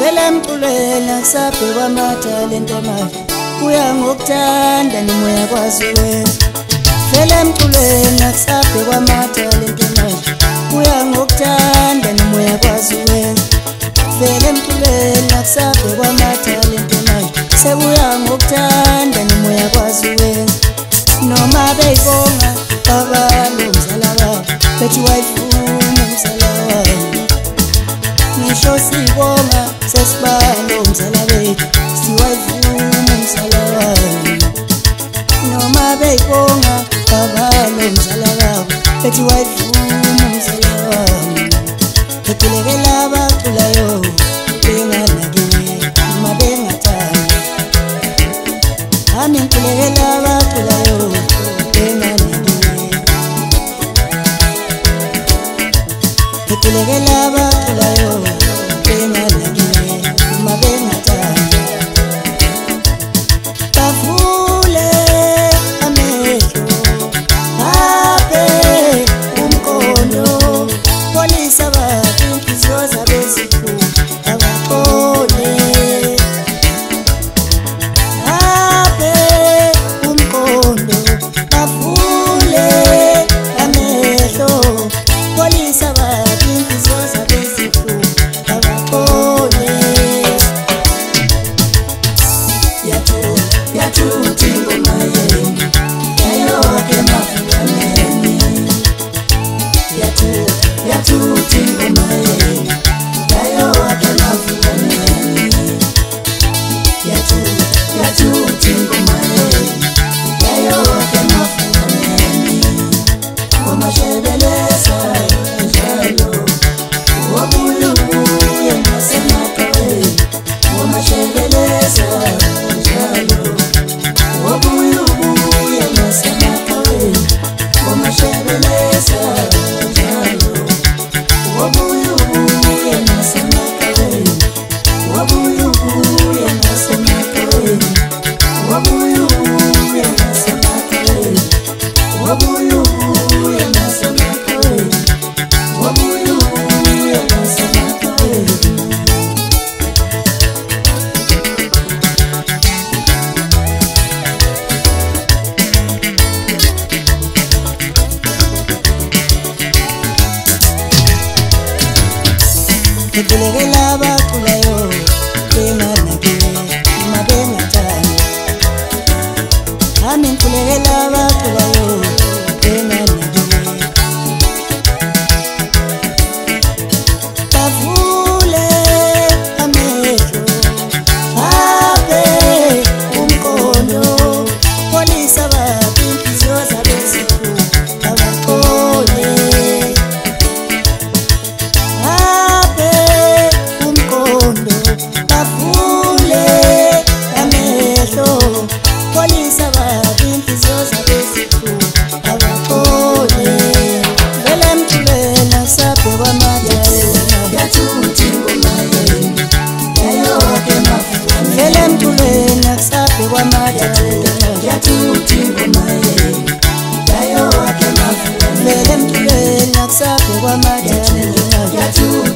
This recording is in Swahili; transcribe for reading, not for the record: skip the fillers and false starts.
Vele emculweni akusabhekwa amathalente manje, kuya ngokuthanda noma uyakwazi ukwenza. Vele emculweni akusabhekwa amathalente manje, kuya ngokuthanda noma uyakwazi ukwenza. Vele emculweni akusabhekwa amathalente manje, sekuya ngokuthanda noma uyakwazi ukwenza. Noma beyibonga abalo mzala wabo bethi wayifuna umzala wabo, ngisho sibonga sesibalo mzala wethu siwayifuna umzala wabo. Noma beyibonga abalo mzala wabo bethi wayifuna umzala wabo. Ekulekela abaculayo benganakile noma bengathandi, ami nkulekela abaculayo benganakile. Ekulekela abaculayo benganakile noma bengathandi. Bavule amehlo abhe umqondo, polisa inhliziyo zabezithu abaqone. Abhe umqondo, bavule amehlo, polisa inhliziyo zabezithu abaqone. Yathuthi ingoma yenu yayoke mafukaneni, yathuthi ingoma yenu yayoke mafukaneni, yathuthi ingoma yenu yayoke mafukaneni. Ngomashebeleza njalo wabulubuye nasemakhaya, ngomashebeleza njalo wabulubuye nasemakhaya, ngomashebeleza njalo wabulubuye nasemakhaya, wabulubuye nasemakhaya, wabulubuye nasemakhaya, wabulubuye nasemakhaya, wabulubuye nasemakhaya. Ekulekela abaculayo benganakile noma bengathandi, ami nkulekela abaculayo benganakile. Bavule amehlo abhe umqondo, polisa inhliziyo zabezithu abaqone. Abhe umqondo, bavule amehlo, polisa inhliziyo zabezithu abaqone. Vele emculweni akusabhekwa amathalente, yathuthi ingoma yenu yayoke mafukaneni. Vele emculweni akusabhekwa amathalente, yathuthi ingoma yenu yayoke mafukaneni. Vele emculweni akusabhekwa amathalente, yathuthi